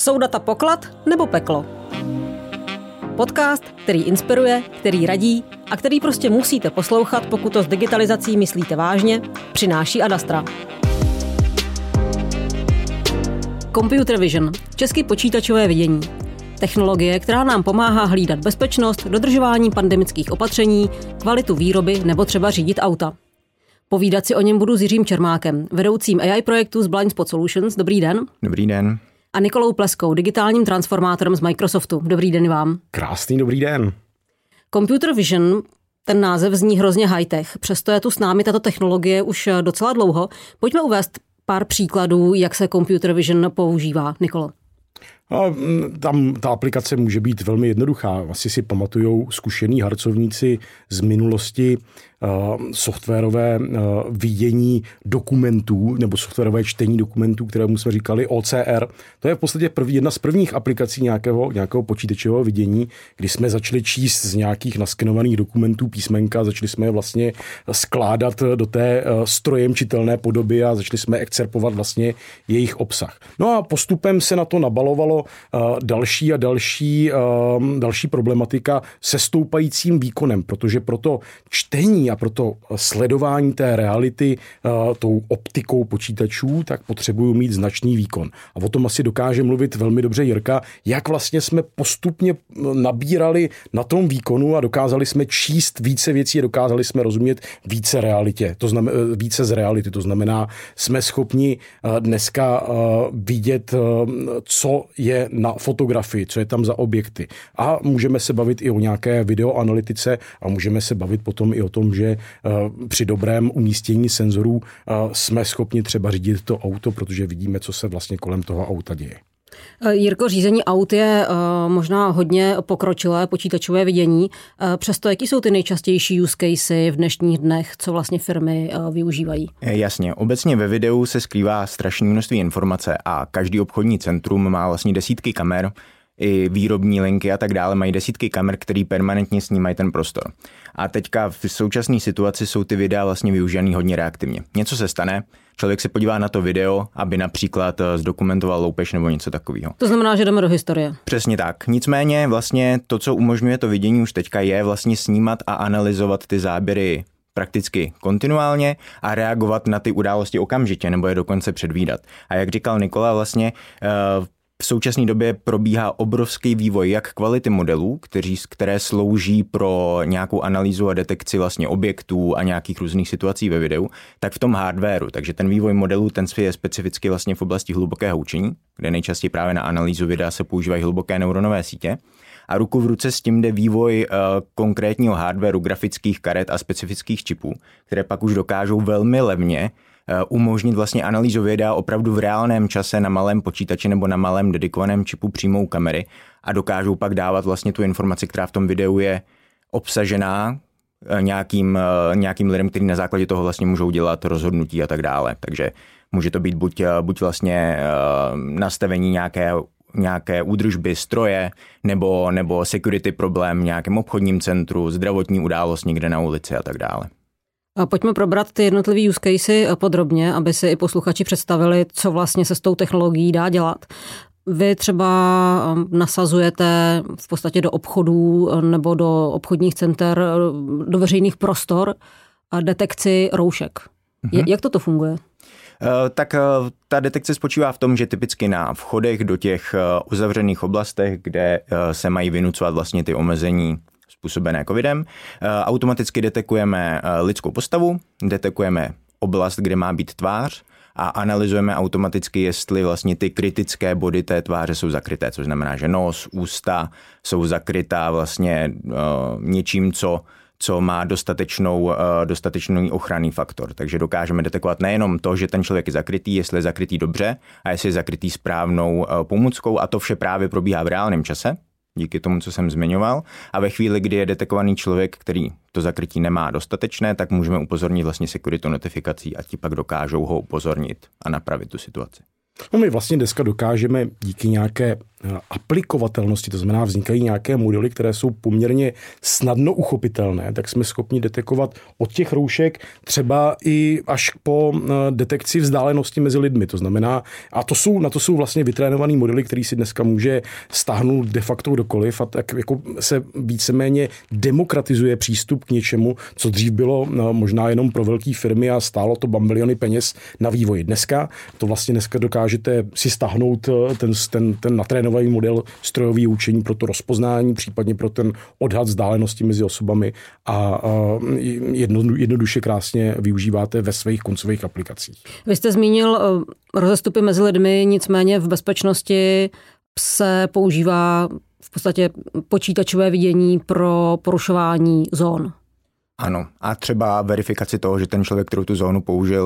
Jsou data poklad nebo peklo? Podcast, který inspiruje, který radí a který prostě musíte poslouchat, pokud to s digitalizací myslíte vážně, přináší Ad Astra. Computer Vision, česky počítačové vidění. Technologie, která nám pomáhá hlídat bezpečnost, dodržování pandemických opatření, kvalitu výroby nebo třeba řídit auta. Povídat si o něm budu s Jiřím Čermákem, vedoucím AI projektu z Blind Spot Solutions. Dobrý den. Dobrý den. A Nikolou Pleskou, digitálním transformátorem z Microsoftu. Dobrý den vám. Krásný dobrý den. Computer Vision, ten název zní hrozně high-tech, přesto je tu s námi tato technologie už docela dlouho. Pojďme uvést pár příkladů, jak se Computer Vision používá. Nikolo. Tam ta aplikace může být velmi jednoduchá. Asi si pamatujou zkušení harcovníci z minulosti softwarové vidění dokumentů nebo softwarové čtení dokumentů, kterému jsme říkali OCR. To je v podstatě jedna z prvních aplikací nějakého počítačového vidění, kdy jsme začali číst z nějakých naskenovaných dokumentů písmenka, začali jsme je vlastně skládat do té strojem čitelné podoby a začali jsme excerpovat vlastně jejich obsah. No a postupem se na to nabalovalo další a další problematika se stoupajícím výkonem, protože pro to čtení a pro to sledování té reality tou optikou počítačů, tak potřebuju mít značný výkon. A o tom asi dokáže mluvit velmi dobře Jirka, jak vlastně jsme postupně nabírali na tom výkonu a dokázali jsme číst více věcí a dokázali jsme rozumět více realitě. To znamená více z reality. To znamená, jsme schopni dneska vidět, co je na fotografii, co je tam za objekty. A můžeme se bavit i o nějaké videoanalytice a můžeme se bavit potom i o tom, že při dobrém umístění senzorů jsme schopni třeba řídit to auto, protože vidíme, co se vlastně kolem toho auta děje. Jirko, řízení aut je možná hodně pokročilé počítačové vidění. Přesto jaký jsou ty nejčastější use casey v dnešních dnech, co vlastně firmy využívají? Jasně, obecně ve videu se skrývá strašné množství informace a každý obchodní centrum má vlastně desítky kamer, i výrobní linky a tak dále mají desítky kamer, které permanentně snímají ten prostor. A teďka v současné situaci jsou ty videa vlastně využívaný hodně reaktivně. Něco se stane, člověk se podívá na to video, aby například zdokumentoval loupež nebo něco takového. To znamená, že jdeme do historie. Přesně tak. Nicméně vlastně to, co umožňuje to vidění už teďka, je vlastně snímat a analyzovat ty záběry prakticky kontinuálně a reagovat na ty události okamžitě nebo je dokonce předvídat. A jak říkal Nikola, vlastně v současné době probíhá obrovský vývoj jak kvality modelů, které slouží pro nějakou analýzu a detekci vlastně objektů a nějakých různých situací ve videu, tak v tom hardwareu. Takže ten vývoj modelů, ten je specificky vlastně v oblasti hlubokého učení, kde nejčastěji právě na analýzu videa se používají hluboké neuronové sítě. A ruku v ruce s tím jde vývoj konkrétního hardwareu, grafických karet a specifických čipů, které pak už dokážou velmi levně umožnit vlastně analýzu videa opravdu v reálném čase na malém počítači nebo na malém dedikovaném čipu přímou kamery a dokážou pak dávat vlastně tu informaci, která v tom videu je obsažená nějakým lidem, kteří na základě toho vlastně můžou dělat rozhodnutí a tak dále. Takže může to být buď vlastně nastavení nějaké údržby stroje nebo security problém v nějakém obchodním centru, zdravotní událost někde na ulici a tak dále. A pojďme probrat ty jednotlivé use casey podrobně, aby si i posluchači představili, co vlastně se s tou technologií dá dělat. Vy třeba nasazujete v podstatě do obchodů nebo do obchodních center, do veřejných prostor a detekci roušek. Jak toto funguje? Tak ta detekce spočívá v tom, že typicky na vchodech do těch uzavřených oblastech, kde se mají vynucovat vlastně ty omezení způsobené covidem, automaticky detekujeme lidskou postavu, detekujeme oblast, kde má být tvář a analyzujeme automaticky, jestli vlastně ty kritické body té tváře jsou zakryté, což znamená, že nos, ústa jsou zakrytá vlastně něčím, co má dostatečný ochranný faktor. Takže dokážeme detekovat nejenom to, že ten člověk je zakrytý, jestli je zakrytý dobře a jestli je zakrytý správnou pomůckou a to vše právě probíhá v reálném čase, díky tomu, co jsem zmiňoval. A ve chvíli, kdy je detekovaný člověk, který to zakrytí nemá dostatečné, tak můžeme upozornit vlastně security notifikací a ti pak dokážou ho upozornit a napravit tu situaci. No my vlastně dneska dokážeme díky nějaké aplikovatelnosti, to znamená vznikají nějaké modely, které jsou poměrně snadno uchopitelné, tak jsme schopni detekovat od těch roušek třeba i až po detekci vzdálenosti mezi lidmi. To znamená, a na to jsou vlastně vytrénovaný modely, který si dneska může stáhnout de facto kdokoliv a tak jako se víceméně demokratizuje přístup k něčemu, co dřív bylo možná jenom pro velké firmy a stálo to bambiliony peněz na vývoj. Dneska dokážete si stáhnout ten natrénovaný model strojový učení pro to rozpoznání, případně pro ten odhad vzdálenosti mezi osobami a jednoduše krásně využíváte ve svých koncových aplikacích. Vy jste zmínil rozestupy mezi lidmi, nicméně v bezpečnosti se používá v podstatě počítačové vidění pro porušování zón. Ano, a třeba verifikaci toho, že ten člověk, který tu zónu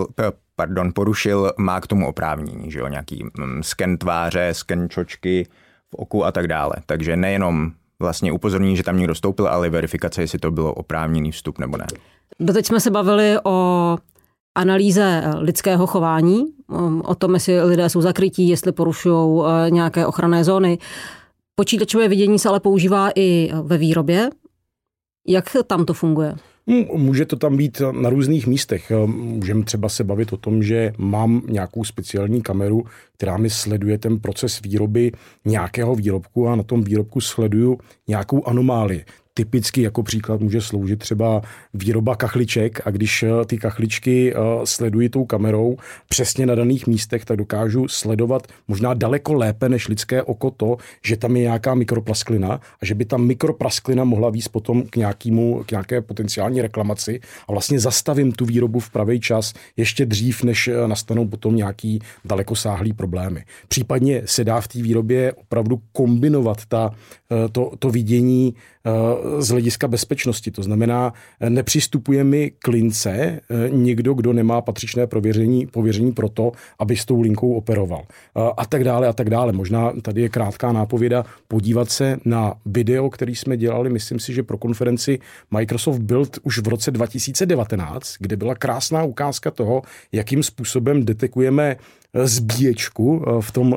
porušil, má k tomu oprávnění, že jo, nějaký sken tváře, sken čočky v oku a tak dále. Takže nejenom vlastně upozornění, že tam někdo vstoupil, ale verifikace, jestli to bylo oprávněný vstup nebo ne. Doteď jsme se bavili o analýze lidského chování, o tom, jestli lidé jsou zakrytí, jestli porušují nějaké ochranné zóny. Počítačové vidění se ale používá i ve výrobě. Jak tam to funguje? Může to tam být na různých místech. Můžeme třeba se bavit o tom, že mám nějakou speciální kameru, která mi sleduje ten proces výroby nějakého výrobku a na tom výrobku sleduju nějakou anomálii. Typicky jako příklad může sloužit třeba výroba kachliček a když ty kachličky sleduji tou kamerou přesně na daných místech, tak dokážu sledovat možná daleko lépe než lidské oko to, že tam je nějaká mikroplasklina a že by ta mikroplasklina mohla vést potom k nějaké potenciální reklamaci a vlastně zastavím tu výrobu v pravý čas ještě dřív, než nastanou potom nějaký dalekosáhlý problémy. Případně se dá v té výrobě opravdu kombinovat to vidění z hlediska bezpečnosti. To znamená, nepřistupuje mi k lince někdo, kdo nemá patřičné pověření pro to, aby s tou linkou operoval. A tak dále, a tak dále. Možná tady je krátká nápověda podívat se na video, který jsme dělali, myslím si, že pro konferenci Microsoft Build už v roce 2019, kde byla krásná ukázka toho, jakým způsobem detekujeme zbíječku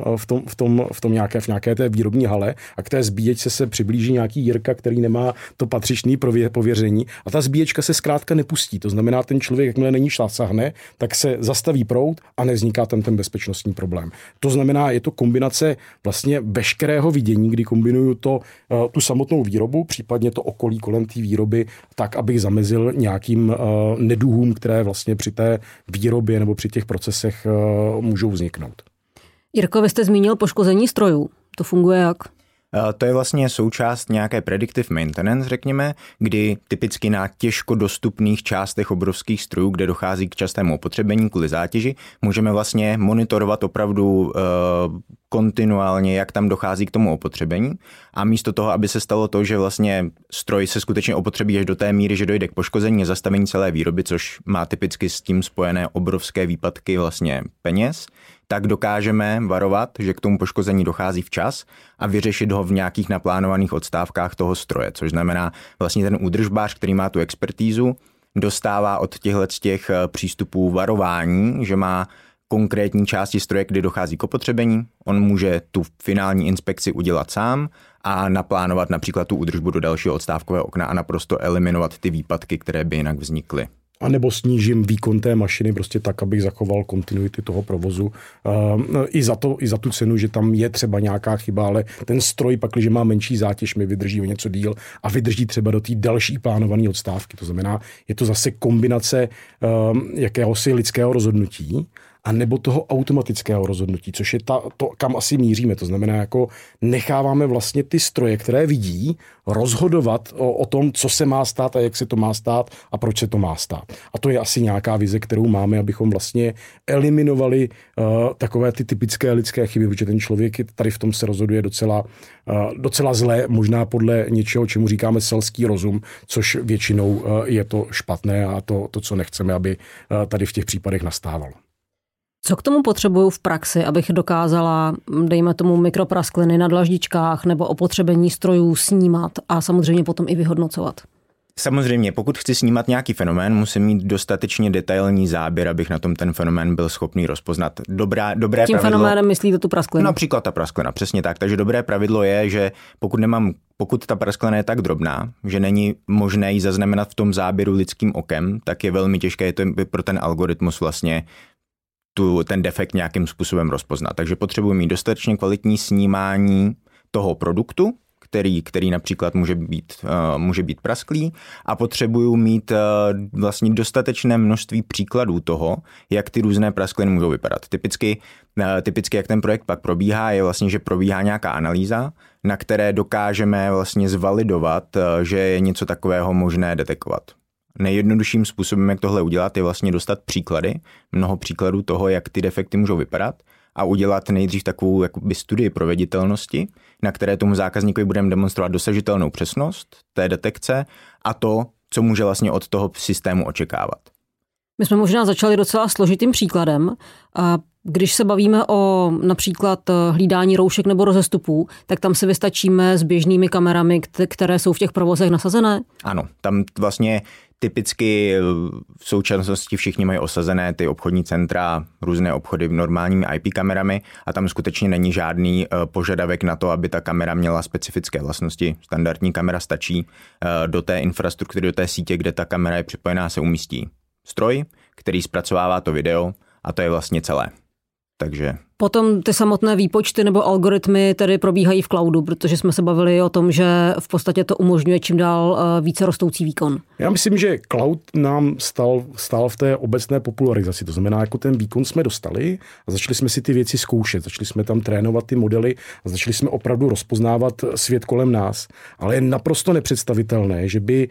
v nějaké té výrobní hale a k té zbíječce se přiblíží nějaký Jirka, který nemá to patřičné pověření a ta zbíječka se zkrátka nepustí. To znamená, ten člověk, jakmile není sahne, tak se zastaví proud a nevzniká tam ten bezpečnostní problém. To znamená, je to kombinace vlastně veškerého vidění, kdy kombinuju tu samotnou výrobu, případně to okolí kolem té výroby, tak, abych zamezil nějakým neduhům, které vlastně při té výrobě nebo při těch procesech můžou vzniknout. Jirko, vy jste zmínil poškození strojů. To funguje jak? To je vlastně součást nějaké predictive maintenance, řekněme, kdy typicky na těžko dostupných částech obrovských strojů, kde dochází k častému opotřebení kvůli zátěži, můžeme vlastně monitorovat opravdu kontinuálně, jak tam dochází k tomu opotřebení a místo toho, aby se stalo to, že vlastně stroj se skutečně opotřebí až do té míry, že dojde k poškození a zastavení celé výroby, což má typicky s tím spojené obrovské výpadky vlastně peněz, tak dokážeme varovat, že k tomu poškození dochází včas a vyřešit ho v nějakých naplánovaných odstávkách toho stroje, což znamená vlastně ten údržbář, který má tu expertízu, dostává od těch přístupů varování, že má konkrétní části stroje, kdy dochází k opotřebení. On může tu finální inspekci udělat sám a naplánovat například tu údržbu do dalšího odstávkového okna a naprosto eliminovat ty výpadky, které by jinak vznikly. A nebo snížím výkon té mašiny prostě tak, abych zachoval kontinuity toho provozu. I za tu cenu, že tam je třeba nějaká chyba, ale ten stroj pak, když má menší zátěž, mi vydrží o něco díl a vydrží třeba do té další plánované odstávky. To znamená, je to zase kombinace jakéhosi lidského rozhodnutí a nebo toho automatického rozhodnutí, což je to, kam asi míříme. To znamená, jako necháváme vlastně ty stroje, které vidí, rozhodovat o tom, co se má stát a jak se to má stát a proč se to má stát. A to je asi nějaká vize, kterou máme, abychom vlastně eliminovali takové ty typické lidské chyby, protože ten člověk tady v tom se rozhoduje docela zlé, možná podle něčeho, čemu říkáme selský rozum, což většinou je to špatné a to, co nechceme, aby tady v těch případech nastávalo. Co k tomu potřebuju v praxi, abych dokázala, dejme tomu, mikropraskliny na dlaždičkách nebo opotřebení strojů snímat a samozřejmě potom i vyhodnocovat? Samozřejmě, pokud chci snímat nějaký fenomén, musím mít dostatečně detailní záběr, abych na tom ten fenomén byl schopný rozpoznat. Dobré tím pravidlo, fenoménem myslíte tu prasklinu? Například ta prasklina, přesně tak. Takže dobré pravidlo je, že pokud ta prasklina je tak drobná, že není možné ji zaznamenat v tom záběru lidským okem, tak je velmi těžké pro ten algoritmus vlastně ten defekt nějakým způsobem rozpoznat. Takže potřebuji mít dostatečně kvalitní snímání toho produktu, který například může být prasklý, a potřebuju mít vlastně dostatečné množství příkladů toho, jak ty různé praskliny můžou vypadat. Typicky, jak ten projekt pak probíhá, je vlastně, že probíhá nějaká analýza, na které dokážeme vlastně zvalidovat, že je něco takového možné detekovat. Nejjednodušším způsobem, jak tohle udělat, je vlastně dostat mnoho příkladů toho, jak ty defekty můžou vypadat, a udělat nejdřív takovou jakoby studii proveditelnosti, na které tomu zákazníkovi budeme demonstrovat dosažitelnou přesnost té detekce a to, co může vlastně od toho systému očekávat. My jsme možná začali docela složitým příkladem. A když se bavíme o například hlídání roušek nebo rozestupů, tak tam si vystačíme s běžnými kamerami, které jsou v těch provozech nasazené? Ano, tam vlastně typicky v současnosti všichni mají osazené ty obchodní centra, různé obchody normálními IP kamerami a tam skutečně není žádný požadavek na to, aby ta kamera měla specifické vlastnosti. Standardní kamera stačí. Do té infrastruktury, do té sítě, kde ta kamera je připojená, se umístí stroj, který zpracovává to video, a to je vlastně celé. Takže potom ty samotné výpočty nebo algoritmy tedy probíhají v cloudu, protože jsme se bavili o tom, že v podstatě to umožňuje čím dál více rostoucí výkon. Já myslím, že cloud nám stál v té obecné popularizaci. To znamená, jako ten výkon jsme dostali a začali jsme si ty věci zkoušet. Začali jsme tam trénovat ty modely a začali jsme opravdu rozpoznávat svět kolem nás. Ale je naprosto nepředstavitelné, že by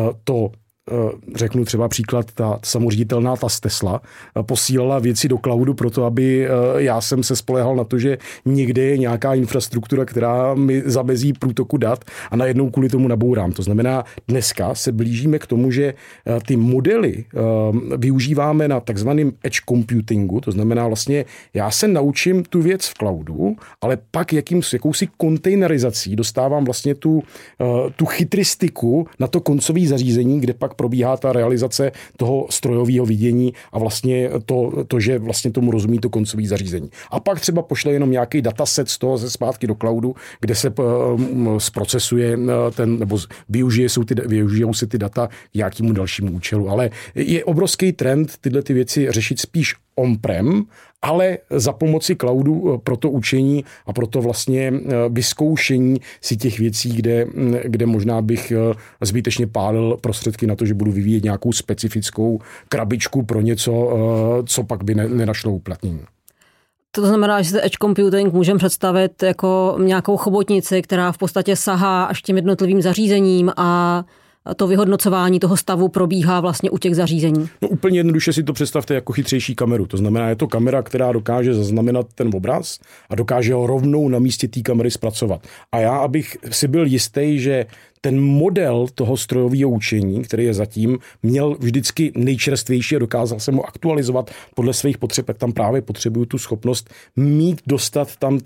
řeknu třeba příklad, ta samoředitelná ta z Tesla posílala věci do cloudu proto, aby já jsem se spoléhal na to, že někde je nějaká infrastruktura, která mi zamezí průtoku dat a najednou kvůli tomu nabourám. To znamená, dneska se blížíme k tomu, že ty modely využíváme na takzvaném edge computingu, to znamená vlastně já se naučím tu věc v cloudu, ale pak jakousi kontejnerizací dostávám vlastně tu chytristiku na to koncové zařízení, kde pak probíhá ta realizace toho strojového vidění a vlastně to, že vlastně tomu rozumí to koncové zařízení. A pak třeba pošle jenom nějaký dataset z toho zpátky do cloudu, kde se zprocesuje nebo využijou se ty data k nějakému dalšímu účelu. Ale je obrovský trend tyhle ty věci řešit spíš on-prem, ale za pomoci cloudu pro to učení a pro to vlastně vyzkoušení si těch věcí, kde možná bych zbytečně pálil prostředky na to, že budu vyvíjet nějakou specifickou krabičku pro něco, co pak by nenašlo uplatnění. To znamená, že se edge computing můžeme představit jako nějakou chobotnici, která v podstatě sahá až těm jednotlivým zařízením a to vyhodnocování toho stavu probíhá vlastně u těch zařízení. No úplně jednoduše si to představte jako chytřejší kameru. To znamená, je to kamera, která dokáže zaznamenat ten obraz a dokáže ho rovnou na místě té kamery zpracovat. A já, abych si byl jistý, že ten model toho strojového učení, který je zatím, měl vždycky nejčerstvější a dokázal jsem ho aktualizovat podle svých potřeb, tak tam právě potřebuju tu schopnost dostat tam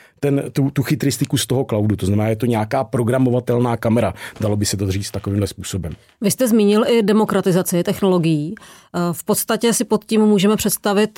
tu chytristiku z toho cloudu. To znamená, je to nějaká programovatelná kamera. Dalo by se to říct takovýmhle způsobem. Vy jste zmínil i demokratizaci technologií. V podstatě si pod tím můžeme představit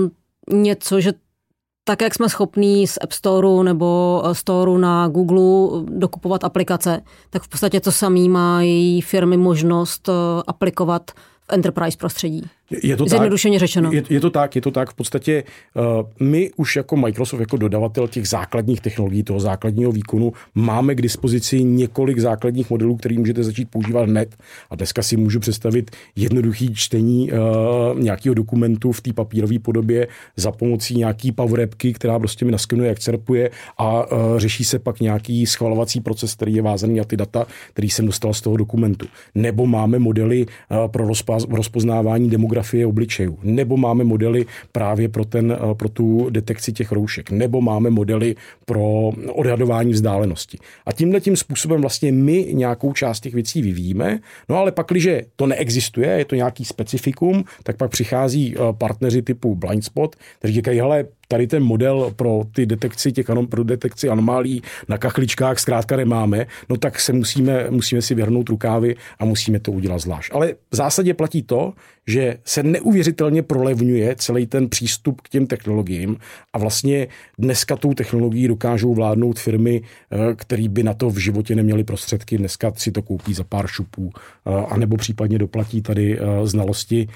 něco, že tak, jak jsme schopní z App Storeu nebo Storeu na Googleu dokupovat aplikace, tak v podstatě to samé mají firmy možnost aplikovat v enterprise prostředí. Je to zjednodušeně řečeno. Je to tak. V podstatě my už jako Microsoft, jako dodavatel těch základních technologií, toho základního výkonu, máme k dispozici několik základních modelů, který můžete začít používat hned. A dneska si můžu představit jednoduchý čtení nějakého dokumentu v té papírové podobě za pomocí nějaký power appky, která prostě mi naskenuje, jak cerpuje a řeší se pak nějaký schvalovací proces, který je vázaný na ty data, který jsem dostal z toho dokumentu. Nebo máme modely pro rozpoznávání demografie obličejů, nebo máme modely právě pro tu detekci těch roušek, nebo máme modely pro odhadování vzdálenosti. A tímhletím způsobem vlastně my nějakou část těch věcí vyvíjíme, no ale pak, když to neexistuje, je to nějaký specifikum, tak pak přichází partneři typu Blindspot, kteří říkají, hele, tady ten model pro ty detekci pro detekci anomálí na kachličkách zkrátka nemáme, no tak se musíme si vyhrnout rukávy a musíme to udělat zvlášť. Ale v zásadě platí to, že se neuvěřitelně prolevňuje celý ten přístup k těm technologiím a vlastně dneska tou technologií dokážou vládnout firmy, které by na to v životě neměly prostředky. Dneska si to koupí za pár šupů, anebo případně doplatí tady znalosti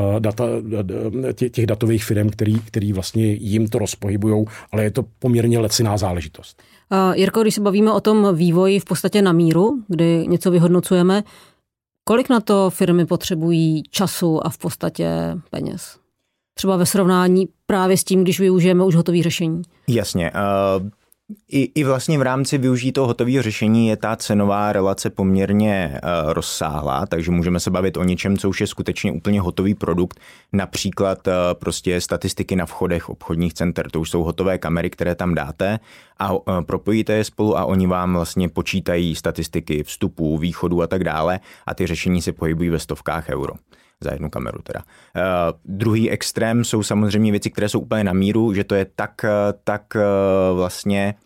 těch datových firm, který vlastně jim to rozpohybujou, ale je to poměrně laciná záležitost. Jirko, když se bavíme o tom vývoji v podstatě na míru, kdy něco vyhodnocujeme, kolik na to firmy potřebují času a v podstatě peněz? Třeba ve srovnání právě s tím, když využijeme už hotové řešení. Jasně. I vlastně v rámci využití toho hotového řešení je ta cenová relace poměrně rozsáhlá, takže můžeme se bavit o něčem, co už je skutečně úplně hotový produkt, například prostě statistiky na vchodech obchodních center. To už jsou hotové kamery, které tam dáte a propojíte je spolu a oni vám vlastně počítají statistiky vstupů, východů a tak dále a ty řešení se pohybují ve stovkách euro. Za jednu kameru teda. Druhý extrém jsou samozřejmě věci, které jsou úplně na míru, že to je tak vlastně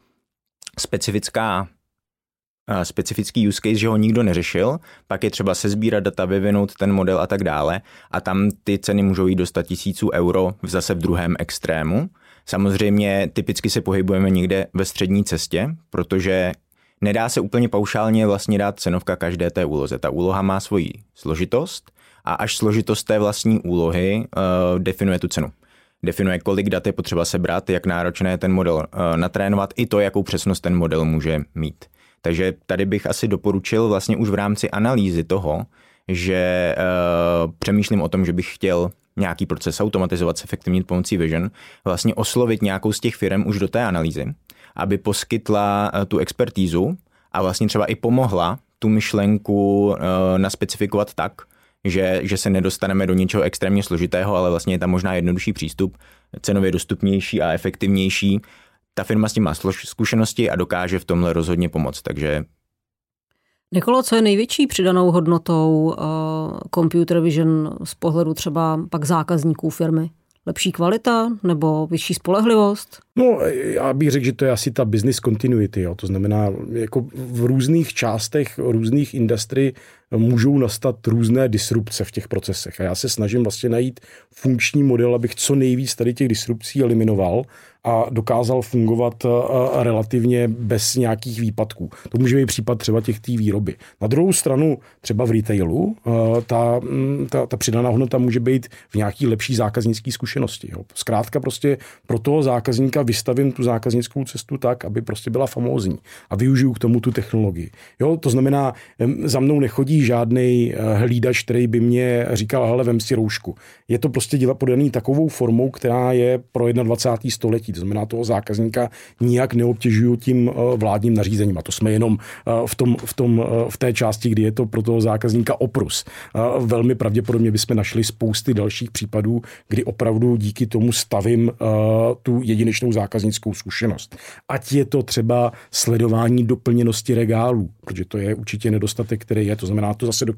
specifický use case, že ho nikdo neřešil, pak je třeba sesbírat data, vyvinout ten model a tak dále a tam ty ceny můžou jít do 100 000 euro zase v druhém extrému. Samozřejmě typicky se pohybujeme někde ve střední cestě, protože nedá se úplně paušálně vlastně dát cenovka každé té úloze. Ta úloha má svoji složitost a až složitost té vlastní úlohy definuje tu cenu. Definuje, kolik dat je potřeba sebrat, jak náročné je ten model natrénovat, i to, jakou přesnost ten model může mít. Takže tady bych asi doporučil vlastně už v rámci analýzy toho, že přemýšlím o tom, že bych chtěl nějaký proces automatizovat, zefektivnit pomocí Vision, vlastně oslovit nějakou z těch firm už do té analýzy, aby poskytla tu expertízu a vlastně třeba i pomohla tu myšlenku naspecifikovat tak, že se nedostaneme do něčeho extrémně složitého, ale vlastně je tam možná jednodušší přístup, cenově dostupnější a efektivnější. Ta firma s tím má zkušenosti a dokáže v tomhle rozhodně pomoct, takže... Nikolo, co je největší přidanou hodnotou computer vision z pohledu třeba pak zákazníků firmy? Lepší kvalita nebo vyšší spolehlivost? No, já bych řekl, že to je asi ta business continuity. Jo. To znamená, jako v různých částech, různých industry můžou nastat různé disrupce v těch procesech. A já se snažím vlastně najít funkční model, abych co nejvíc tady těch disrupcí eliminoval a dokázal fungovat relativně bez nějakých výpadků. To může být případ třeba té výroby. Na druhou stranu třeba v retailu ta přidaná hodnota může být v nějaký lepší zákaznické zkušenosti. Jo. Zkrátka prostě pro toho zákazníka vystavím tu zákaznickou cestu tak, aby prostě byla famózní a využiju k tomu tu technologii. Jo, to znamená, za mnou nechodí žádnej hlídač, který by mě říkal, hele, vem si roušku. Je to prostě podaný takovou formou, která je pro 21. století. To znamená, toho zákazníka nijak neobtěžuju tím vládním nařízením. A to jsme jenom v té části, kdy je to pro toho zákazníka oprus. Velmi pravděpodobně bychom našli spousty dalších případů, kdy opravdu díky tomu stavím tu jedinečnou zákaznickou zkušenost. Ať je to třeba sledování doplněnosti regálů, protože to je určitě nedostatek, který je. To znamená, to zase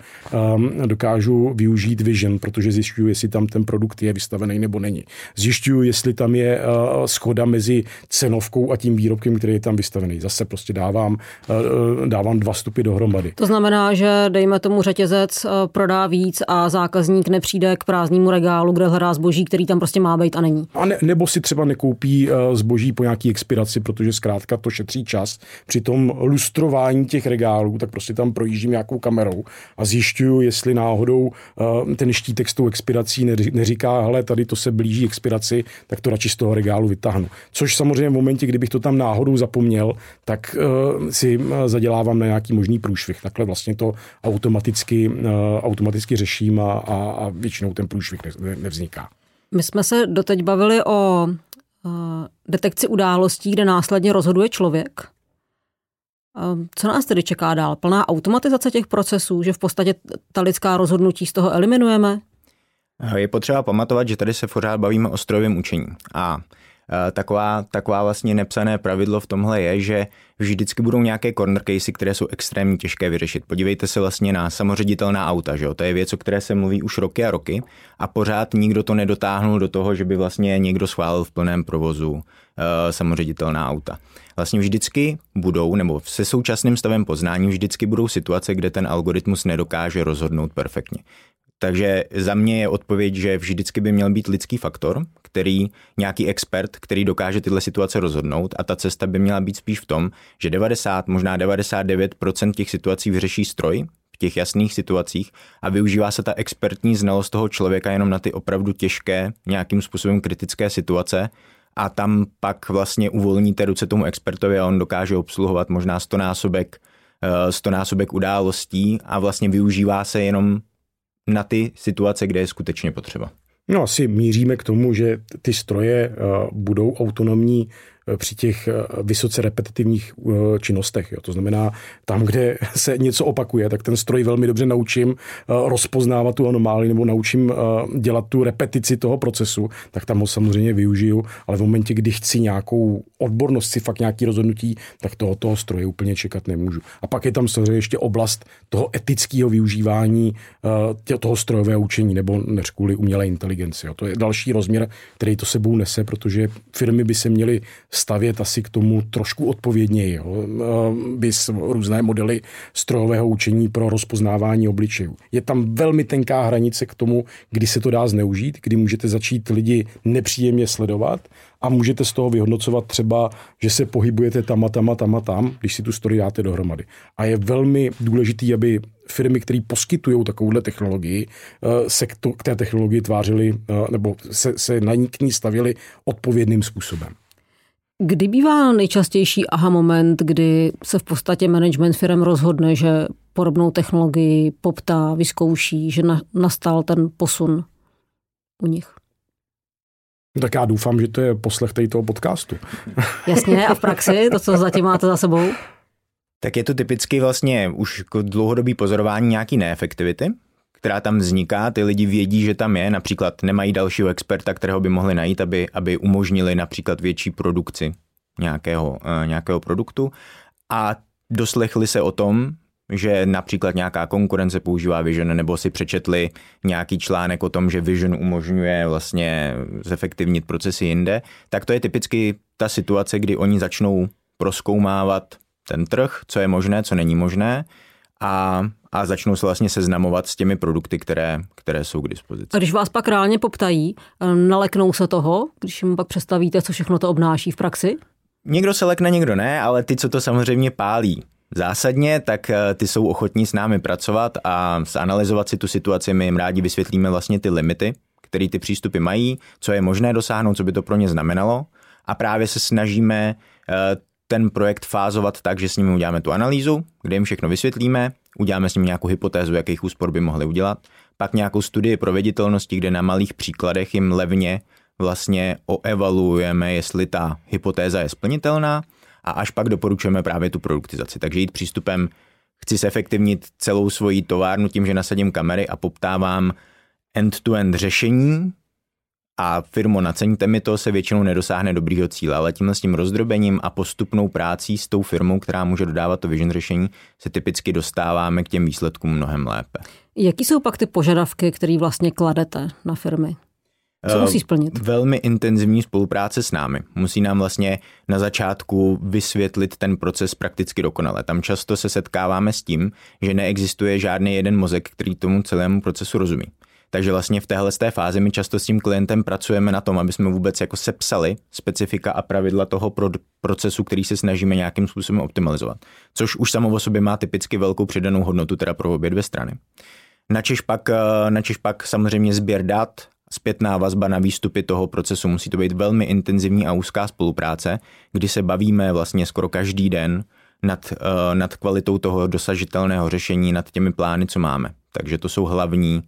dokážu využít Vision, protože zjišťuju, jestli tam ten produkt je vystavený nebo není. Zjišťuju, jestli tam je shoda mezi cenovkou a tím výrobkem, který je tam vystavený. Zase prostě dávám 2 vstupy dohromady. To znamená, že dejme tomu řetězec prodá víc a zákazník nepřijde k prázdnému regálu, kde hledá zboží, který tam prostě má být a není. A nebo si třeba nekoupí zboží po nějaký expiraci, protože zkrátka to šetří čas. Při tom lustrování těch regálů, tak prostě tam projíždím nějakou kamerou a zjišťuju, jestli náhodou ten štítek s tou expirací neříká, hele, tady to se blíží expiraci, tak to radši z toho regálu vytáhnu. Což samozřejmě v momentě, kdybych to tam náhodou zapomněl, tak si zadělávám na nějaký možný průšvih. Takhle vlastně to automaticky řeším a většinou ten průšvih nevzniká. My jsme se doteď bavili o detekci událostí, kde následně rozhoduje člověk. Co nás tedy čeká dál? Plná automatizace těch procesů, že v podstatě ta lidská rozhodnutí z toho eliminujeme? Je potřeba pamatovat, že tady se pořád bavíme o strojovém učení. A Taková vlastně nepsané pravidlo v tomhle je, že vždycky budou nějaké corner casey, které jsou extrémně těžké vyřešit. Podívejte se vlastně na samoředitelná auta, že jo? To je věc, o které se mluví už roky a roky a pořád nikdo to nedotáhnul do toho, že by vlastně někdo schválil v plném provozu samoředitelná auta. Vlastně vždycky budou, nebo se současným stavem poznání vždycky budou situace, kde ten algoritmus nedokáže rozhodnout perfektně. Takže za mě je odpověď, že vždycky by měl být lidský faktor, nějaký expert, který dokáže tyhle situace rozhodnout a ta cesta by měla být spíš v tom, že 90, možná 99% těch situací vyřeší stroj v těch jasných situacích a využívá se ta expertní znalost toho člověka jenom na ty opravdu těžké, nějakým způsobem kritické situace a tam pak vlastně uvolníte ruce tomu expertovi a on dokáže obsluhovat možná 100násobek událostí a vlastně využívá se jenom na ty situace, kde je skutečně potřeba. No asi míříme k tomu, že ty stroje budou autonomní při těch vysoce repetitivních činnostech. Jo. To znamená, tam, kde se něco opakuje, tak ten stroj velmi dobře naučím rozpoznávat tu anomálii nebo naučím dělat tu repetici toho procesu, tak tam ho samozřejmě využiju, ale v momentě, kdy chci nějakou odbornost, si fakt nějaký rozhodnutí, tak toho stroje úplně čekat nemůžu. A pak je tam samozřejmě ještě oblast toho etického využívání toho strojového učení nebo neřkuli umělé inteligence. Jo. To je další rozměr, který to sebou nese, protože firmy by se měly stavět asi k tomu trošku odpovědněji. Jo. Bys různé modely strojového učení pro rozpoznávání obličejů. Je tam velmi tenká hranice k tomu, kdy se to dá zneužít, kdy můžete začít lidi nepříjemně sledovat a můžete z toho vyhodnocovat třeba, že se pohybujete tam, když si tu story dáte dohromady. A je velmi důležitý, aby firmy, které poskytují takovouhle technologii, se k té technologii tvářily nebo se k ní stavěly odpovědným způsobem. Kdy bývá nejčastější aha moment, kdy se v podstatě management firem rozhodne, že podobnou technologii poptá, vyzkouší, že nastal ten posun u nich? Tak já doufám, že to je poslech toho podcastu. Jasně, a v praxi, to, co zatím máte za sebou? Tak je to typicky vlastně už dlouhodobý pozorování nějaký neefektivity, která tam vzniká, ty lidi vědí, že tam je, například nemají dalšího experta, kterého by mohli najít, aby umožnili například větší produkci nějakého produktu a doslechli se o tom, že například nějaká konkurence používá Vision, nebo si přečetli nějaký článek o tom, že Vision umožňuje vlastně zefektivnit procesy jinde, tak to je typicky ta situace, kdy oni začnou prozkoumávat ten trh, co je možné, co není možné a začnou se vlastně seznamovat s těmi produkty, které jsou k dispozici. A když vás pak reálně poptají, naleknou se toho, když jim pak představíte, co všechno to obnáší v praxi? Někdo se lekne, někdo ne, ale ty, co to samozřejmě pálí zásadně, tak ty jsou ochotní s námi pracovat a zanalyzovat si tu situaci. My jim rádi vysvětlíme vlastně ty limity, které ty přístupy mají, co je možné dosáhnout, co by to pro ně znamenalo a právě se snažíme ten projekt fázovat tak, že s nimi uděláme tu analýzu, kde jim všechno vysvětlíme, uděláme s nimi nějakou hypotézu, jakých úspor by mohli udělat, pak nějakou studii proveditelnosti, kde na malých příkladech jim levně vlastně oevaluujeme, jestli ta hypotéza je splnitelná a až pak doporučujeme právě tu produktizaci. Takže jít přístupem, chci zefektivnit celou svoji továrnu tím, že nasadím kamery a poptávám end-to-end řešení, a firmo, naceňte mi to, se většinou nedosáhne dobrýho cíle, ale tímhle s tím rozdrobením a postupnou prácí s tou firmou, která může dodávat to vision řešení, se typicky dostáváme k těm výsledkům mnohem lépe. Jaký jsou pak ty požadavky, které vlastně kladete na firmy? Co musí splnit? Velmi intenzivní spolupráce s námi. Musí nám vlastně na začátku vysvětlit ten proces prakticky dokonale. Tam často se setkáváme s tím, že neexistuje žádný jeden mozek, který tomu celému procesu rozumí. Takže vlastně v téhle fázi my často s tím klientem pracujeme na tom, aby jsme vůbec jako sepsali specifika a pravidla toho procesu, který se snažíme nějakým způsobem optimalizovat. Což už samo o sobě má typicky velkou přidanou hodnotu teda pro obě dvě strany. Načež pak samozřejmě sběr dat, zpětná vazba na výstupy toho procesu. Musí to být velmi intenzivní a úzká spolupráce, kdy se bavíme vlastně skoro každý den nad kvalitou toho dosažitelného řešení, nad těmi plány, co máme. Takže to jsou hlavní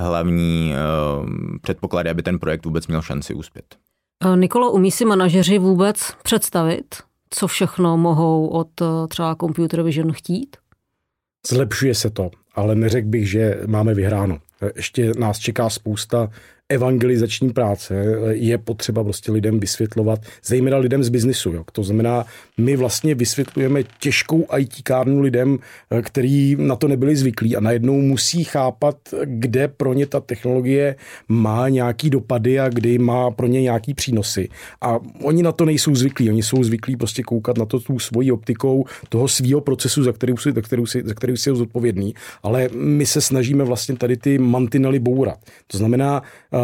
předpoklady, aby ten projekt vůbec měl šanci uspět. Nikolo, umí si manažeři vůbec představit, co všechno mohou od třeba Computer Vision chtít? Zlepšuje se to, ale neřekl bych, že máme vyhráno. Ještě nás čeká spousta evangelizační práce je potřeba prostě lidem vysvětlovat, zejména lidem z biznisu. Jo. To znamená, my vlastně vysvětlujeme těžkou IT-kárnu lidem, kteří na to nebyli zvyklí a najednou musí chápat, kde pro ně ta technologie má nějaký dopady a kdy má pro ně nějaký přínosy. A oni na to nejsou zvyklí. Oni jsou zvyklí prostě koukat na to tou svojí optikou toho svýho procesu, za který si zodpovědný. Ale my se snažíme vlastně tady ty mantinely bourat. To znamená,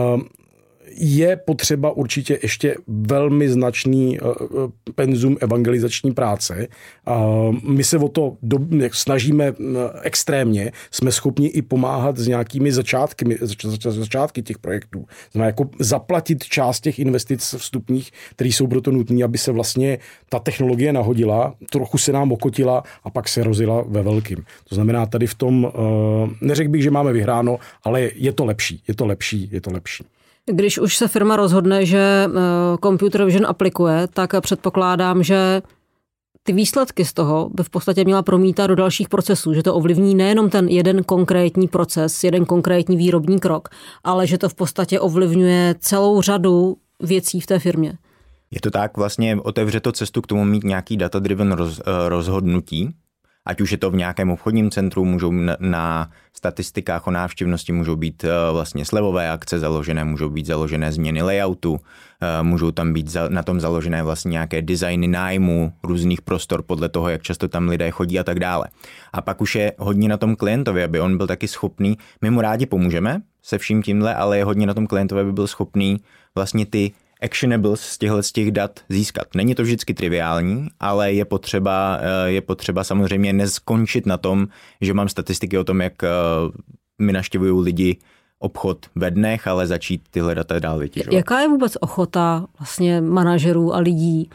je potřeba určitě ještě velmi značný penzum evangelizační práce. My se o to snažíme extrémně. Jsme schopni i pomáhat s nějakými začátky těch projektů. Znamená jako zaplatit část těch investic vstupních, které jsou proto nutné, aby se vlastně ta technologie nahodila, trochu se nám okotila a pak se rozjela ve velkým. To znamená tady v tom, neřekl bych, že máme vyhráno, ale je to lepší. Když už se firma rozhodne, že computer vision aplikuje, tak předpokládám, že ty výsledky z toho by v podstatě měla promítat do dalších procesů, že to ovlivní nejenom ten jeden konkrétní proces, jeden konkrétní výrobní krok, ale že to v podstatě ovlivňuje celou řadu věcí v té firmě. Je to tak, vlastně otevře to cestu k tomu mít nějaký data-driven rozhodnutí, ať už je to v nějakém obchodním centru, můžou na statistikách o návštěvnosti můžou být vlastně slevové akce založené, můžou být založené změny layoutu, můžou tam být na tom založené vlastně nějaké designy nájmu různých prostor podle toho, jak často tam lidé chodí a tak dále. A pak už je hodně na tom klientovi, aby on byl taky schopný, my mu rádi pomůžeme se vším tímhle, ale je hodně na tom klientovi, aby byl schopný vlastně ty actionables z těch dat získat. Není to vždycky triviální, ale je potřeba samozřejmě neskončit na tom, že mám statistiky o tom, jak mi navštěvují lidi obchod ve dnech, ale začít tyhle data dál vytěžovat. Jaká je vůbec ochota vlastně manažerů a lidí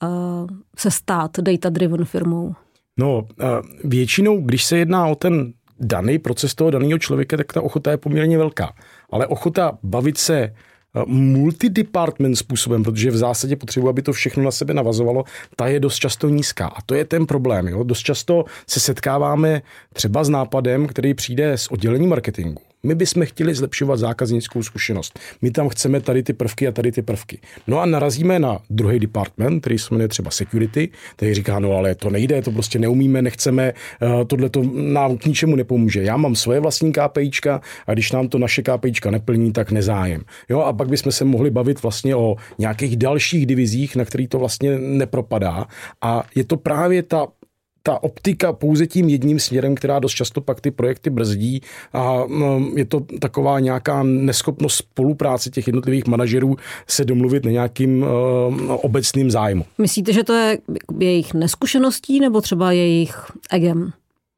se stát data-driven firmou? No, většinou, když se jedná o ten daný proces toho daného člověka, tak ta ochota je poměrně velká. Ale ochota bavit se multidepartment způsobem, protože v zásadě potřebuji, aby to všechno na sebe navazovalo, ta je dost často nízká. A to je ten problém. Jo? Dost často se setkáváme třeba s nápadem, který přijde z oddělení marketingu. My bychom chtěli zlepšovat zákaznickou zkušenost. My tam chceme tady ty prvky a tady ty prvky. No a narazíme na druhý department, který se jmenuje třeba security, který říká, no ale to nejde, to prostě neumíme, nechceme, tohle to nám k ničemu nepomůže. Já mám svoje vlastní KPIčka a když nám to naše KPIčka neplní, tak nezájem. Jo, a pak bychom se mohli bavit vlastně o nějakých dalších divizích, na který to vlastně nepropadá. A je to právě ta optika pouze tím jedním směrem, která dost často pak ty projekty brzdí a je to taková nějaká neschopnost spolupráce těch jednotlivých manažerů se domluvit na nějakým obecným zájmu. Myslíte, že to je jejich neskušeností nebo třeba jejich egem?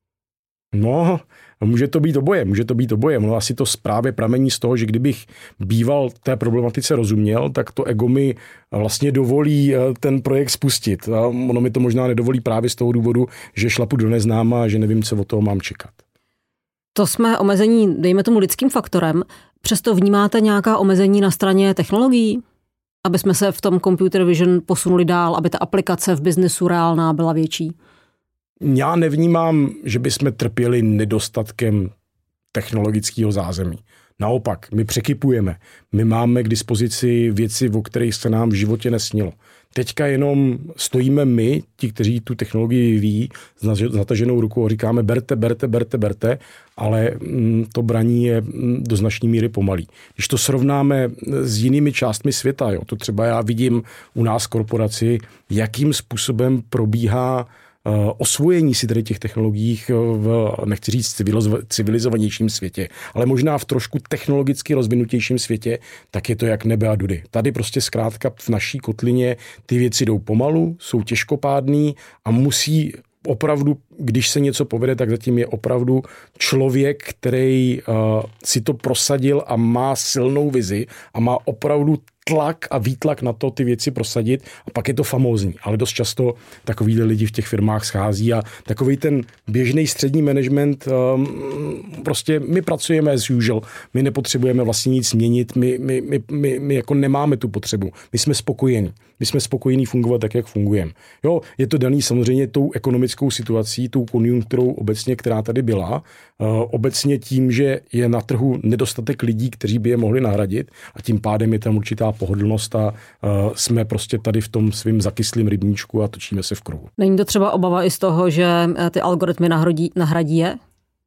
No, může to být oboje. No, asi to právě pramení z toho, že kdybych býval té problematice rozuměl, tak to ego mi vlastně dovolí ten projekt spustit. A ono mi to možná nedovolí právě z toho důvodu, že šlapu do neznáma a že nevím, co od toho mám čekat. To jsme omezení, dejme tomu, lidským faktorem. Přesto vnímáte nějaká omezení na straně technologií? Aby jsme se v tom computer vision posunuli dál, aby ta aplikace v biznesu reálná byla větší? Já nevnímám, že bychom trpěli nedostatkem technologického zázemí. Naopak, my překypujeme. My máme k dispozici věci, o kterých se nám v životě nesnilo. Teďka jenom stojíme my, ti, kteří tu technologii vyvíjí, s nataženou rukou a říkáme berte, ale to braní je do značné míry pomalý. Když to srovnáme s jinými částmi světa, jo, to třeba já vidím u nás v korporaci, jakým způsobem probíhá osvojení si tady těch technologiích v, nechci říct, civilizovanějším světě, ale možná v trošku technologicky rozvinutějším světě, tak je to jak nebe a dudy. Tady prostě zkrátka v naší kotlině ty věci jdou pomalu, jsou těžkopádný a musí opravdu, když se něco povede, tak zatím je opravdu člověk, který si to prosadil a má silnou vizi a má opravdu tlak a výtlak na to ty věci prosadit a pak je to famózní. Ale dost často takovýhle lidi v těch firmách schází a takový ten běžný střední management, prostě my pracujeme as usual, my nepotřebujeme vlastně nic měnit, my jako nemáme tu potřebu, my jsme spokojení. My jsme spokojení fungovat tak, jak fungujeme. Jo, je to daný samozřejmě tou ekonomickou situací, tou konjunkturou obecně, která tady byla, obecně tím, že je na trhu nedostatek lidí, kteří by je mohli nahradit a tím pádem je tam určitá pohodlnost a jsme prostě tady v tom svým zakyslým rybníčku a točíme se v kruhu. Není to třeba obava i z toho, že ty algoritmy nahradí je?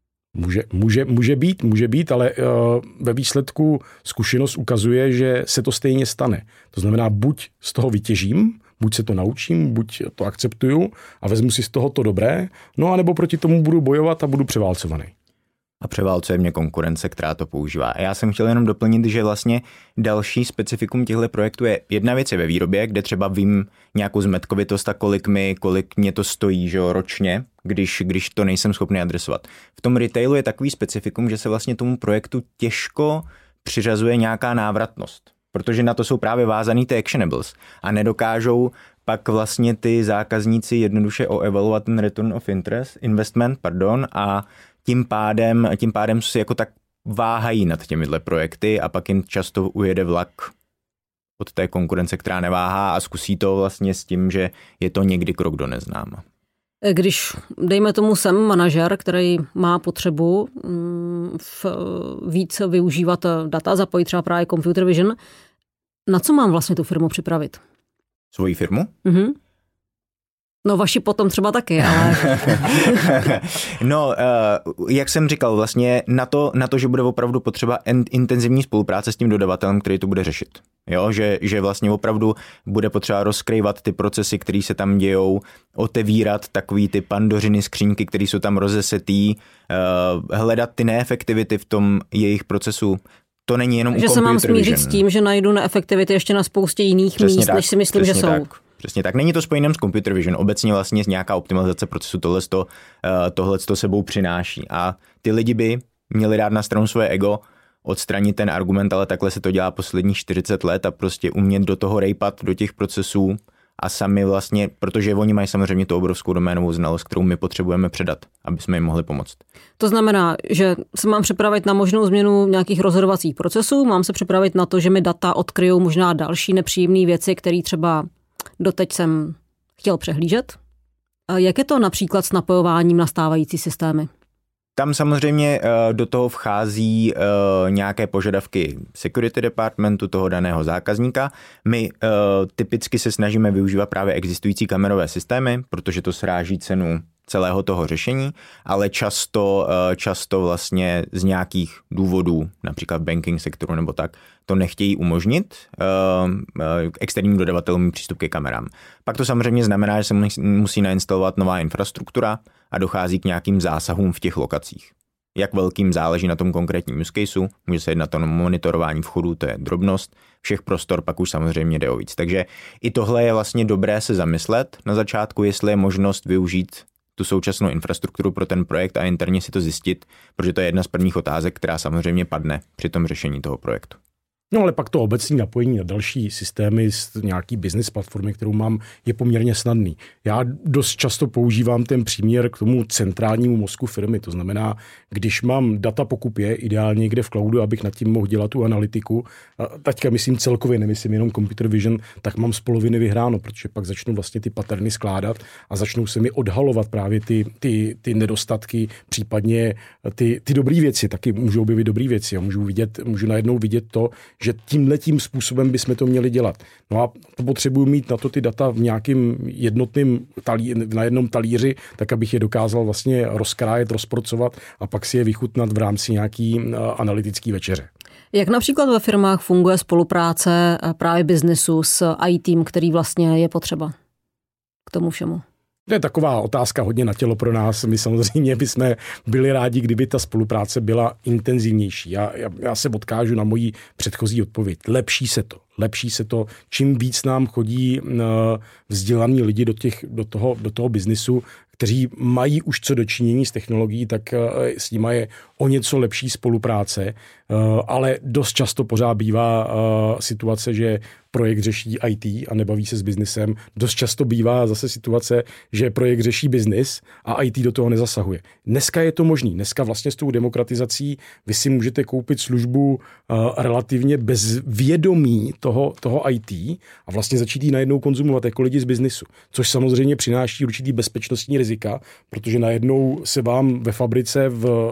Může být, ale ve výsledku zkušenost ukazuje, že se to stejně stane. To znamená, buď z toho vytěžím, buď se to naučím, buď to akceptuju a vezmu si z toho to dobré, no a nebo proti tomu budu bojovat a budu převálcovaný. A převálcuje mě konkurence, která to používá. A já jsem chtěl jenom doplnit, že vlastně další specifikum těchto projektů je jedna věc je ve výrobě, kde třeba vím nějakou zmetkovitost a kolik mě to stojí, že jo, ročně, když to nejsem schopný adresovat. V tom retailu je takový specifikum, že se vlastně tomu projektu těžko přiřazuje nějaká návratnost, protože na to jsou právě vázaný ty actionables a nedokážou pak vlastně ty zákazníci jednoduše oevaluovat ten return of investment, a tím pádem si jako tak váhají nad těmihle projekty a pak jim často ujede vlak od té konkurence, která neváhá a zkusí to vlastně s tím, že je to někdy krok do neznáma. Když, dejme tomu, jsem manažer, který má potřebu víc využívat data, zapojit třeba právě computer vision, na co mám vlastně tu firmu připravit? Svoji firmu? Mhm. No vaši potom třeba taky, ale... No, jak jsem říkal, vlastně na to, že bude opravdu potřeba intenzivní spolupráce s tím dodavatelem, který to bude řešit. Jo, že vlastně opravdu bude potřeba rozkrývat ty procesy, které se tam dějou, otevírat takový ty pandořiny skřínky, které jsou tam rozesetý, hledat ty neefektivity v tom jejich procesu. To není jenom že se mám smířit s tím, že najdu neefektivity ještě na spoustě jiných přesně míst, tak, než si myslím, že jsou. Tak. Přesně tak. Není to spojené s computer vision. Obecně vlastně nějaká optimalizace procesu tohleto sebou přináší. A ty lidi by měli dát na stranu svoje ego, odstranit ten argument, ale takhle se to dělá posledních 40 let a prostě umět do toho rejpat, do těch procesů a sami vlastně, protože oni mají samozřejmě tu obrovskou doménovou znalost, kterou my potřebujeme předat, aby jsme jim mohli pomoct. To znamená, že se mám připravit na možnou změnu nějakých rozhodovacích procesů, mám se připravit na to, že mi data odkryjou možná další nepříjemné věci, které třeba doteď jsem chtěl přehlížet. Jak je to například s napojováním na stávající systémy? Tam samozřejmě do toho vchází nějaké požadavky security departmentu toho daného zákazníka. My typicky se snažíme využívat právě existující kamerové systémy, protože to sráží cenu celého toho řešení, ale často vlastně z nějakých důvodů, například v banking sektoru nebo tak, to nechtějí umožnit externím dodavatelům přístup ke kamerám. Pak to samozřejmě znamená, že se musí nainstalovat nová infrastruktura a dochází k nějakým zásahům v těch lokacích. Jak velkým záleží na tom konkrétním use caseu, může se jednat o monitorování vchodů, to je drobnost, všech prostor pak už samozřejmě jde o víc. Takže i tohle je vlastně dobré se zamyslet na začátku, jestli je možnost využít tu současnou infrastrukturu pro ten projekt a interně si to zjistit, protože to je jedna z prvních otázek, která samozřejmě padne při tom řešení toho projektu. No ale pak to obecní napojení na další systémy z nějaký business platformy, kterou mám, je poměrně snadný. Já dost často používám ten příměr k tomu centrálnímu mozku firmy. To znamená, když mám data pokupě, ideálně někde v cloudu, abych nad tím mohl dělat tu analytiku, a teďka myslím celkově, nemyslím jenom computer vision, tak mám z poloviny vyhráno, protože pak začnu vlastně ty paterny skládat a začnou se mi odhalovat právě ty nedostatky, případně ty dobré věci. Taky můžou objevit dobré věci a můžu najednou vidět to, že tímhletím způsobem bychom to měli dělat. No a to potřebuji mít na to ty data v nějakým jednotným na jednom talíři, tak abych je dokázal vlastně rozkrájet, rozpracovat a pak si je vychutnat v rámci nějaký analytický večeře. Jak například ve firmách funguje spolupráce právě biznesu s IT, který vlastně je potřeba k tomu všemu? To je taková otázka hodně na tělo pro nás. My samozřejmě bychom byli rádi, kdyby ta spolupráce byla intenzivnější. Já se odkážu na moji předchozí odpověď. Lepší se to. lepší se to, čím víc nám chodí vzdělaní lidi do toho biznisu, kteří mají už co dočinění s technologií, tak s nimi je o něco lepší spolupráce, ale dost často pořád bývá situace, že projekt řeší IT a nebaví se s biznisem. Dost často bývá zase situace, že projekt řeší biznis a IT do toho nezasahuje. Dneska je to možný. Dneska vlastně s tou demokratizací vy si můžete koupit službu relativně bez vědomí toho IT a vlastně začít ji najednou konzumovat jako lidi z biznisu. Což samozřejmě přináší určitý bezpečnostní rizika, protože najednou se vám ve fabrice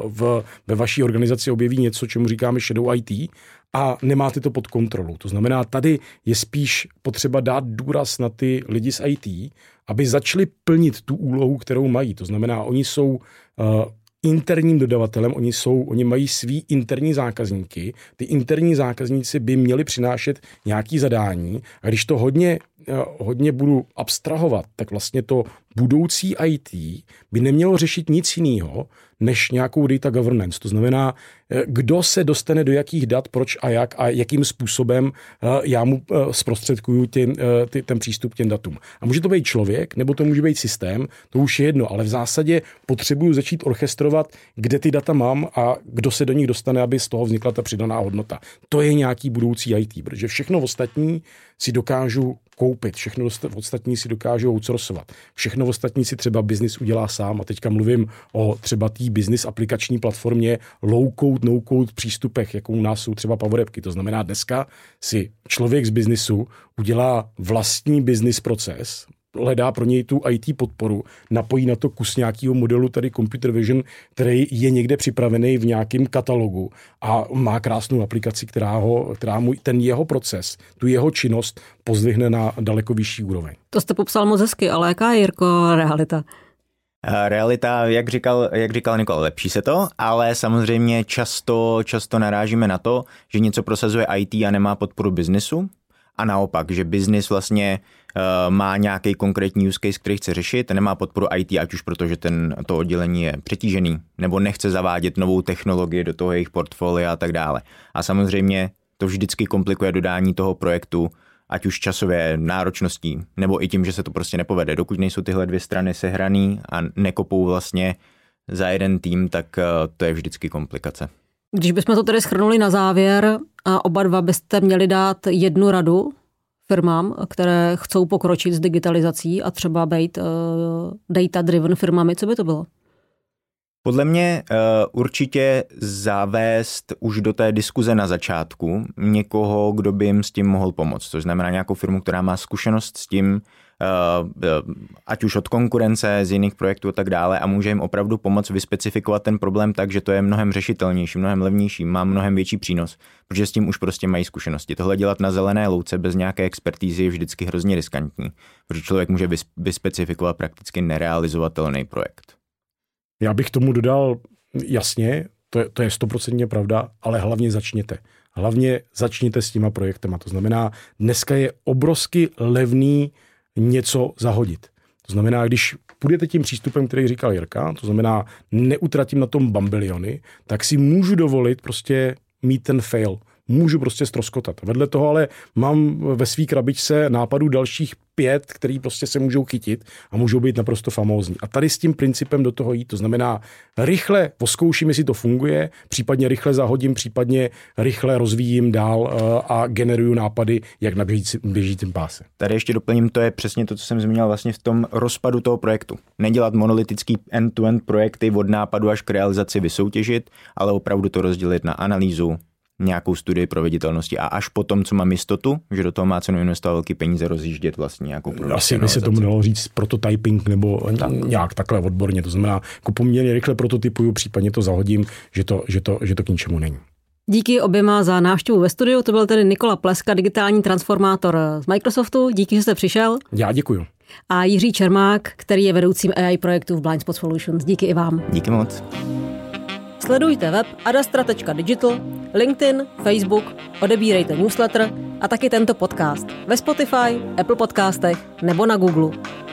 ve vaší organizaci objeví něco, čemu říkáme shadow IT, a nemáte to pod kontrolou. To znamená, tady je spíš potřeba dát důraz na ty lidi z IT, aby začali plnit tu úlohu, kterou mají. To znamená, oni jsou interním dodavatelem, oni mají svý interní zákazníky. Ty interní zákazníci by měli přinášet nějaké zadání a když to hodně budu abstrahovat, tak vlastně to budoucí IT by nemělo řešit nic jiného, než nějakou data governance. To znamená, kdo se dostane do jakých dat, proč a jak a jakým způsobem já mu zprostředkuju ten přístup k těm datům. A může to být člověk, nebo to může být systém, to už je jedno, ale v zásadě potřebuju začít orchestrovat, kde ty data mám a kdo se do nich dostane, aby z toho vznikla ta přidaná hodnota. To je nějaký budoucí IT, protože všechno ostatní si dokážu koupit, všechno ostatní si dokážu outsourcovat. Všechno ostatní si třeba biznis udělá sám a teďka mluvím o třeba té business aplikační platformě low-code, no-code přístupech, jako u nás jsou třeba PowerAppky. To znamená, dneska si člověk z biznisu udělá vlastní business proces, hledá pro něj tu IT podporu, napojí na to kus nějakého modelu, tady computer vision, který je někde připravený v nějakém katalogu a má krásnou aplikaci, která mu ten jeho proces, tu jeho činnost pozdvihne na daleko vyšší úroveň. To jste popsal moc hezky, ale jaká je, Jirko, realita? Realita, jak říkal Nikol, lepší se to, ale samozřejmě často narážíme na to, že něco prosazuje IT a nemá podporu biznesu. A naopak, že biznis vlastně má nějaký konkrétní use case, který chce řešit, nemá podporu IT, ať už protože to oddělení je přetížený, nebo nechce zavádět novou technologii do toho jejich portfolia a tak dále. A samozřejmě to vždycky komplikuje dodání toho projektu, ať už časové náročností, nebo i tím, že se to prostě nepovede. Dokud nejsou tyhle dvě strany sehraný a nekopou vlastně za jeden tým, tak to je vždycky komplikace. Když bychom to tedy shrnuli na závěr a oba dva byste měli dát jednu radu firmám, které chcou pokročit s digitalizací a třeba být data-driven firmami, co by to bylo? Podle mě určitě zavést už do té diskuze na začátku někoho, kdo by jim s tím mohl pomoct. Což znamená nějakou firmu, která má zkušenost s tím, ať už od konkurence, z jiných projektů a tak dále a může jim opravdu pomoct vyspecifikovat ten problém tak, že to je mnohem řešitelnější, mnohem levnější, má mnohem větší přínos, protože s tím už prostě mají zkušenosti. Tohle dělat na zelené louce bez nějaké expertízy je vždycky hrozně riskantní, protože člověk může vyspecifikovat prakticky nerealizovatelný projekt. Já bych tomu dodal jasně, to je 100% pravda, ale hlavně začněte. Hlavně začněte s těma projektama. To znamená, dneska je obrovsky levný něco zahodit. To znamená, když půjdete tím přístupem, který říkal Jirka, to znamená, neutratím na tom bambiliony, tak si můžu dovolit prostě mít ten fail. Můžu prostě ztroskotat. Vedle toho ale mám ve svý krabičce nápadů dalších 5, který prostě se můžou chytit a můžou být naprosto famózní. A tady s tím principem do toho jít, to znamená rychle pozkouším, jestli to funguje, případně rychle zahodím, případně rychle rozvíjím dál a generuju nápady, jak na běžícím páse. Tady ještě doplním, to je přesně to, co jsem zmínil vlastně v tom rozpadu toho projektu. Nedělat monolitický end-to-end projekty od nápadu až k realizaci vysoutěžit, ale opravdu to rozdělit na analýzu, nějakou studii proveditelnosti a až potom, co mám jistotu, že do toho má cenu investovat velký peníze, rozjíždět vlastně nějakou produkci. Asi by se tomu dalo říct prototyping nebo nějak takhle odborně. To znamená, jako poměrně rychle prototypuju, případně to zahodím, že to k ničemu není. Díky oběma za návštěvu ve studiu. To byl tedy Nikola Pleska, digitální transformátor z Microsoftu. Díky, že jste přišel. Já děkuju. A Jiří Čermák, který je vedoucím AI projektu v Blindspot Solutions. Díky i vám. Díky moc. Sledujte web adastra.digital, LinkedIn, Facebook, odebírejte newsletter a taky tento podcast ve Spotify, Apple podcastech nebo na Google.